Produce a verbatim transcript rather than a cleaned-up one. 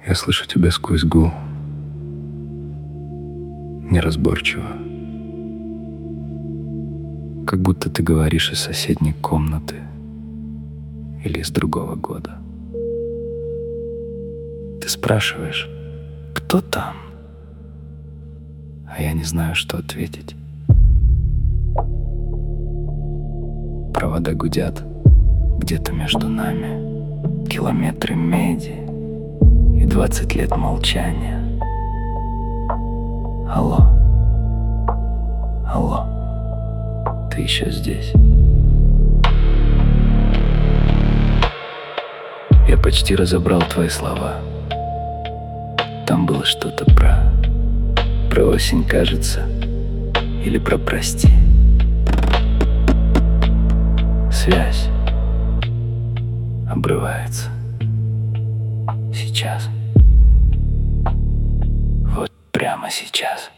Я слышу тебя сквозь гул, неразборчиво, как будто ты говоришь из соседней комнаты или из другого года. Ты спрашиваешь, кто там? А я не знаю, что ответить. Провода гудят где-то между нами, километры меди и двадцать лет молчания. Алло, алло, ты еще здесь? Я почти разобрал твои слова. Там было что-то про... Про осень, кажется, или про прости. Связь обрывается сейчас. Вот прямо сейчас.